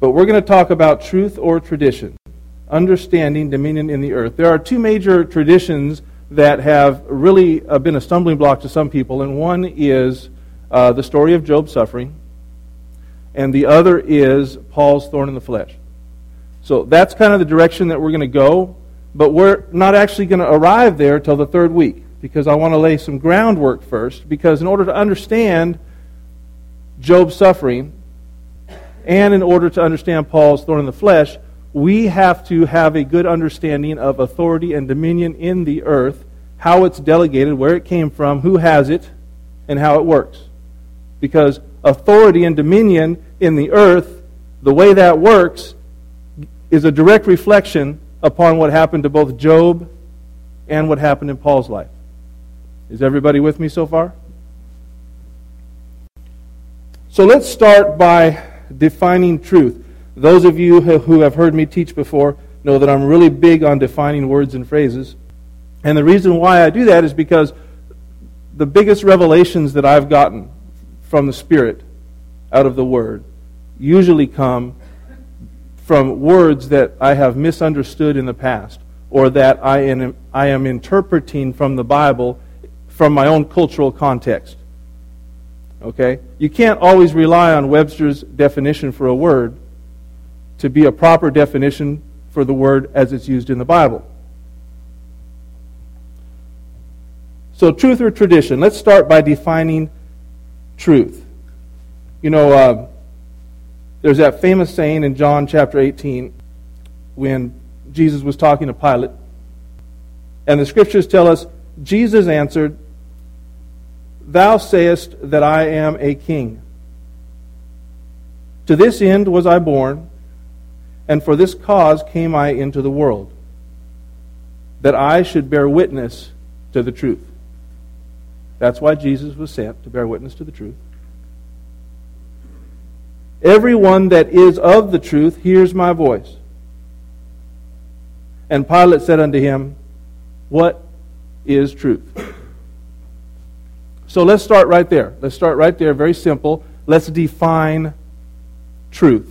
But we're going to talk about truth or tradition, understanding dominion in the earth. There are two major traditions that have really been a stumbling block to some people, and one is the story of Job's suffering, and the other is Paul's thorn in the flesh. So that's kind of the direction that we're going to go, but we're not actually going to arrive there till the third week, because I want to lay some groundwork first, because in order to understand Job's suffering, and in order to understand Paul's thorn in the flesh, we have to have a good understanding of authority and dominion in the earth, how it's delegated, where it came from, who has it, and how it works. Because authority and dominion in the earth, the way that works, is a direct reflection upon what happened to both Job and what happened in Paul's life. Is everybody with me so far? So let's start by defining truth. Those of you who have heard me teach before know that I'm really big on defining words and phrases. And the reason why I do that is because the biggest revelations that I've gotten from the Spirit out of the Word usually come from words that I have misunderstood in the past, or that I am interpreting from the Bible from my own cultural context. Okay? You can't always rely on Webster's definition for a word to be a proper definition for the word as it's used in the Bible. So, truth or tradition? Let's start by defining truth. You know, there's that famous saying in John chapter 18 when Jesus was talking to Pilate. And the Scriptures tell us, Jesus answered, "Thou sayest that I am a king. To this end was I born, and for this cause came I into the world, that I should bear witness to the truth." That's why Jesus was sent, to bear witness to the truth. "Everyone that is of the truth hears my voice." And Pilate said unto him, "What is truth?" So let's start right there. Let's start right there, very simple. Let's define truth.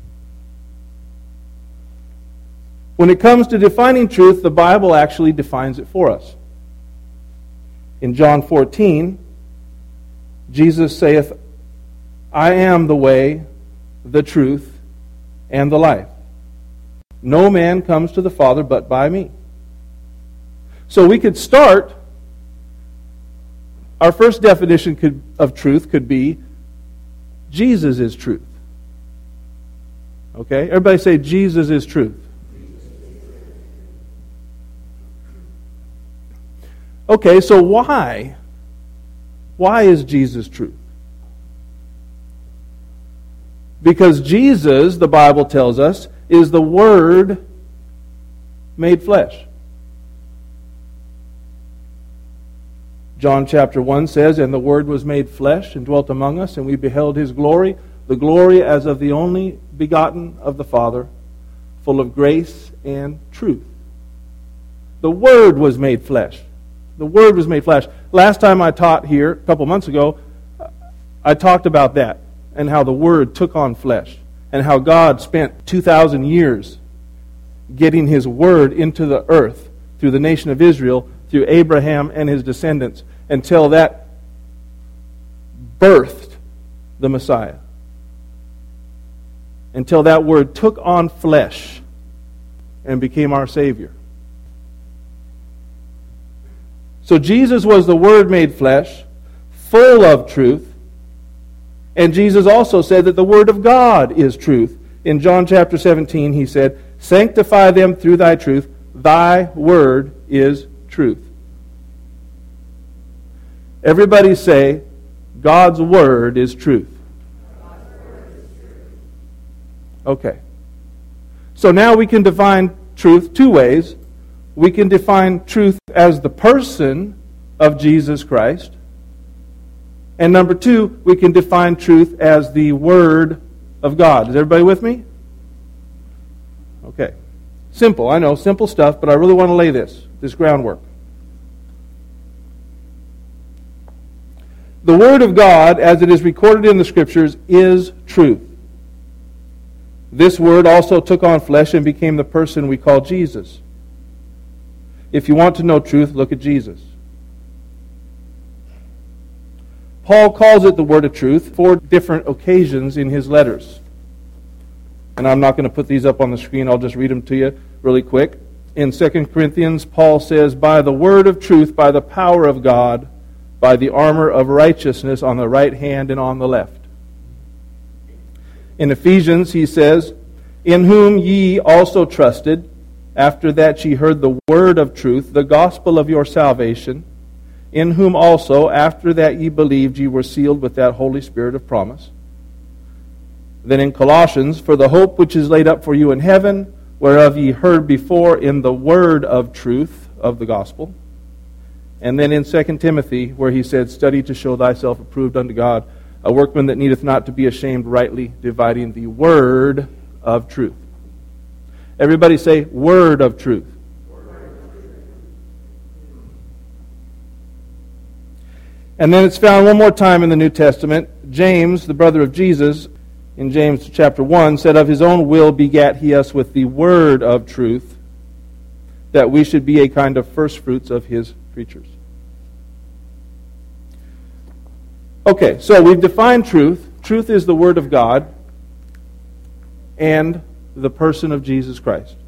When it comes to defining truth, the Bible actually defines it for us. In John 14, Jesus saith, "I am the way, the truth, and the life. No man comes to the Father but by me." So we could start, our first definition of truth could be, Jesus is truth. Okay? Everybody say, Jesus is truth. Okay, so why? Why is Jesus truth? Because Jesus, the Bible tells us, is the Word made flesh. John chapter 1 says, "And the Word was made flesh and dwelt among us, and we beheld His glory, the glory as of the only begotten of the Father, full of grace and truth." The Word was made flesh. The Word was made flesh. Last time I taught here, a couple months ago, I talked about that, and how the Word took on flesh, and how God spent 2,000 years getting His Word into the earth through the nation of Israel, through Abraham and his descendants, until that birthed the Messiah. Until that Word took on flesh and became our Savior. So Jesus was the Word made flesh, full of truth. And Jesus also said that the Word of God is truth. In John chapter 17, He said, "Sanctify them through Thy truth. Thy Word is truth." Everybody say, God's Word is truth. Okay. So now we can define truth two ways. We can define truth as the person of Jesus Christ. And number two, we can define truth as the Word of God. Is everybody with me? Okay. Simple, I know, simple stuff, but I really want to lay this groundwork. The Word of God, as it is recorded in the Scriptures, is truth. This Word also took on flesh and became the person we call Jesus. If you want to know truth, look at Jesus. Paul calls it the Word of truth 4 different occasions in his letters. And I'm not going to put these up on the screen. I'll just read them to you really quick. In 2 Corinthians, Paul says, by the word of truth, by the power of God, by the armor of righteousness on the right hand and on the left. In Ephesians, he says, in whom ye also trusted, after that ye heard the word of truth, the gospel of your salvation, in whom also, after that ye believed, ye were sealed with that Holy Spirit of promise. Then in Colossians, for the hope which is laid up for you in heaven, whereof ye heard before in the word of truth of the gospel. And then in 2 Timothy, where he said, study to show thyself approved unto God, a workman that needeth not to be ashamed, rightly dividing the word of truth. Everybody say, word of truth. And then it's found one more time in the New Testament. James, the brother of Jesus, in James chapter 1, said, of his own will begat he us with the word of truth, that we should be a kind of first fruits of his creatures. Okay, so we've defined truth. Truth is the Word of God and the person of Jesus Christ.